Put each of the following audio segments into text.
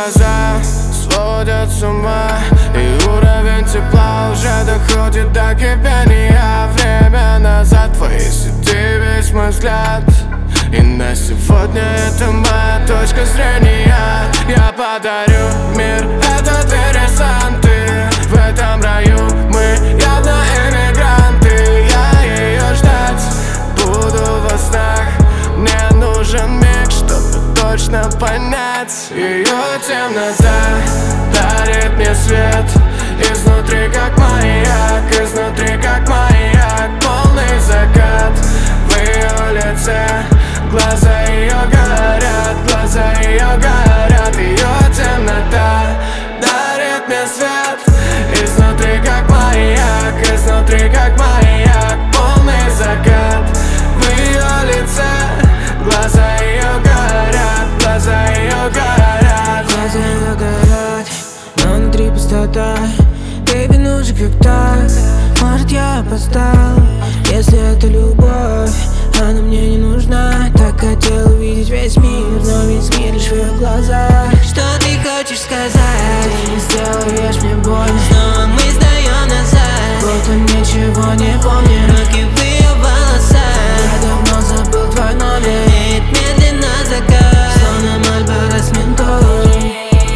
глаза сводят с ума, и уровень тепла уже доходит до кипения. Время назад, твои сети, весь мой взгляд, и на сегодня это моя точка зрения. Я подарю мир этот горизонты, в этом раю мы явно иммигранты. Я ее ждать буду во снах, мне нужен миг, чтобы точно понять. Ее темнота дарит мне свет, изнутри как маяк, изнутри как маяк. Полный закат в ее лице, глаза ее горят, глаза ее горят. Ее темнота дарит мне свет, изнутри как маяк, изнутри как маяк. Полный закат в ее лице, глаза ее горят, глаза ее горят. Глаза ее горят, но внутри пустота. Baby, ну же как так? Может, я опоздал? Если это любовь, она мне не нужна. Так хотел увидеть весь мир, но весь мир лишь в ее глазах. Что ты хочешь сказать? Ты не сделаешь мне больно, снова мы сдаем назад, будто ничего не помню. Руки в ее волосах, я давно забыл твой номер. Летит медленно закат, словно Мальборо с ментолом.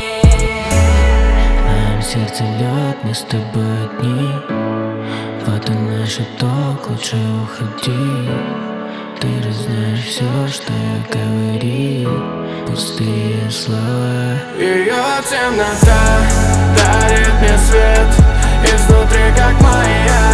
Моем сердце лед, мы с тобой одни. Вот он наш итог, лучше уходи. Ты же знаешь все, что я говорил, пустые слова. Ее темнота дарит мне свет, изнутри как маяк,